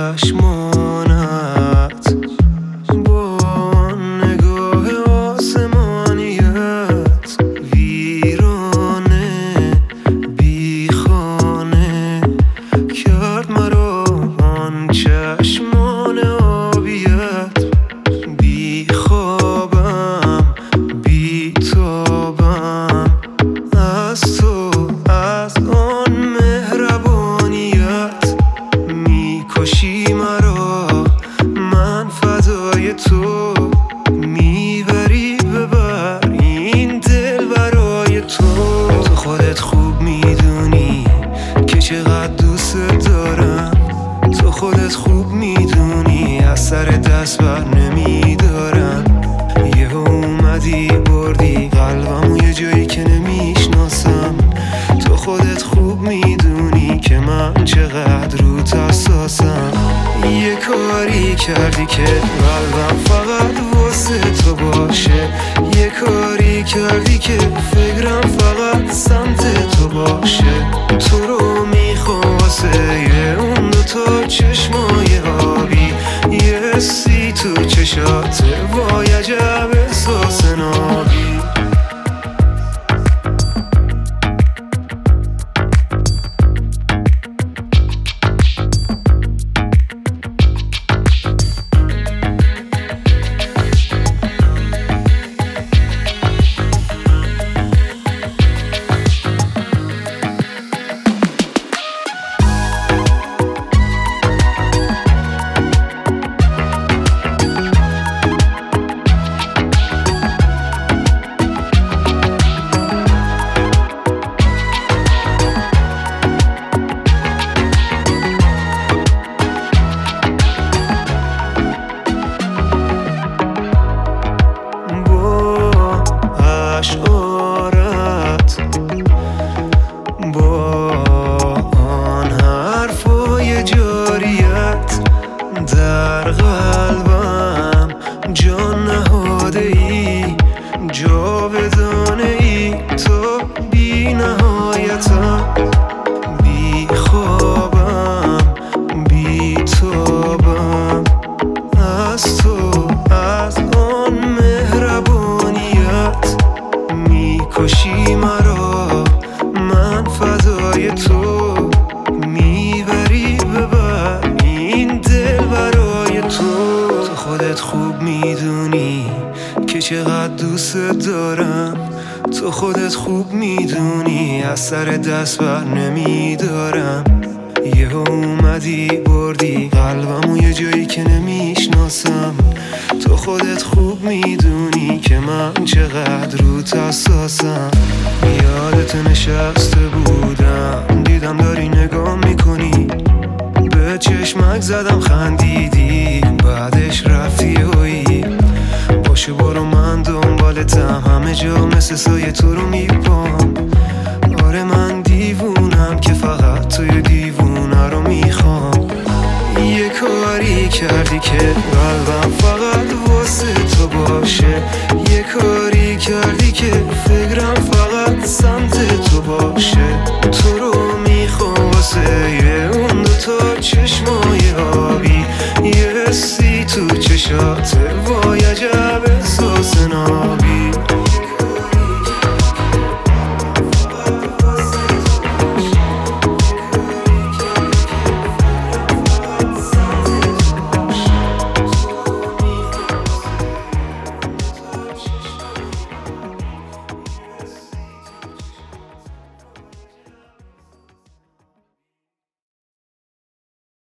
چشمانت، با نگاه آسمانیت، ویرانه بیخانه کرد مرا آن چشمان آبیت. بی خوابم بی تابم از تو، از آن مهربانیت. میکشی مرا، من فدای تو، میبری ببر این دل برای تو. تو خودت خوب میدونی که چقدر دوست دارم، تو خودت خوب میدونی از سر دست بر نمیدارم. یه اومدی بردی قلبم یه جایی که نمیشناسم. تو خودت خوب میدونی که من چقدر روت حساسم. یه کاری کردی که قلبم فقط واسه تو باشه، یه کاری کردی که فکرم فقط سمت تو باشه. تو رو میخوام واسه اون دوتا چشمای آبی، یه حسی تو چشاته وای عجب احساس نابی. اشعارت، با آن حرفای جاریت، در قلبم جان نهاده ای، جاودانه ای تو بی نهایتم. بی خوابم بی تابم از تو، از آن مهربانیت. میکشی مرا، من فدای تو، میبری ببر این دل برای تو. تو خودت خوب میدونی که چقدر دوست دارم، تو خودت خوب میدونی از سر دست بر نمیدارم. یه اومدی بردی قلبم یه جایی که نمیشناسم. تو خودت خوب میدونی که من چقدر روت حساسم. یادت نشسته بودم، دیدم داری نگاه میکنی، به چشمک زدم خندیدی، بعدش رفتی هایی. باشه برو من دنبالتم، همه جا مثل سایه تو رو میپام. آره من دیوونم که فقط توی دیوونه رو میخوام. یه کاری کردی که قلبم فقط واسه تو باشه، یه کاری کردی که فکرم فقط سمت تو باشه. تو رو میخوام واسه اون دوتا چشمای آبی،